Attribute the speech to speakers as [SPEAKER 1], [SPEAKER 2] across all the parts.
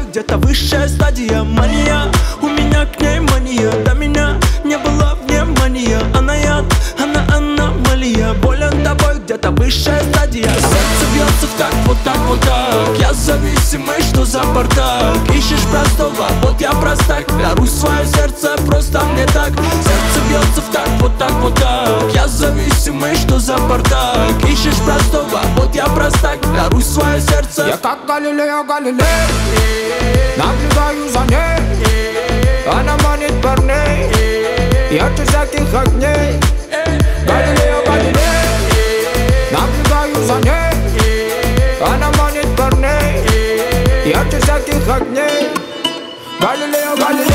[SPEAKER 1] где-то высшая стадия. Мания, у меня к ней мания. До меня не было внимания. Она яд, она аномалия. Болен тобой, где-то высшая стадия. Сердце бьется в такт, вот так, вот так. Я зависимый, что за бардак? Ищешь простого, вот я простак. Даруй свое сердце, просто мне так. Сердце бьется в такт, вот так, вот так. Я зависимый, что за бардак? Ищешь простого, вот я простак. Даруй свое сердце.
[SPEAKER 2] Я как Галилео Галилей, наблюдаю за ней. Она манит парней, ярче всяких огней. Галилео Галилей, наблюдаю за ней. Она манит парней, ярче всяких огней. Галилео Галилей.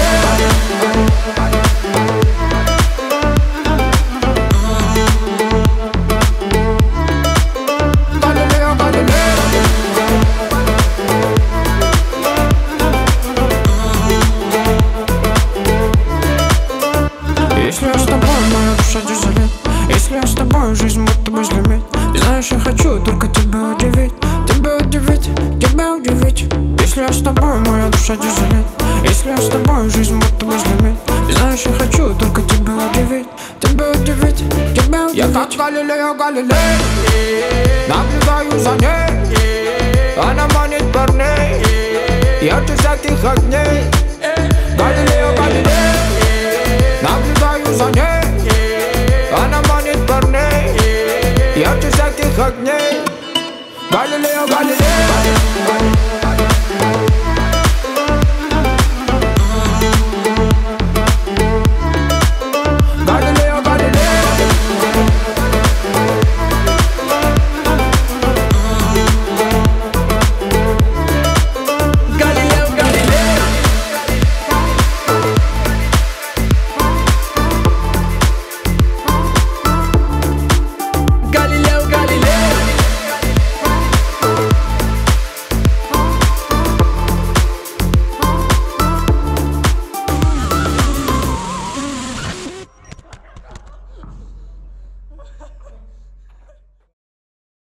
[SPEAKER 3] Если я с тобой, моя душа дизелит. Если я с тобой, жизнь будто бы взлюбит. И знаешь, я хочу только тебя удивить. Тебя удивить, тебя удивить. Если я с тобой, моя душа дизелит. Если я с тобой, жизнь будто бы взлюбит. И знаешь, я хочу только тебя удивить. Тебя удивить, тебя удивить.
[SPEAKER 2] Я как Галилео Галилей, наблюдаю за ней. Она манит парней, ярче всяких огней. Галилео Галилей.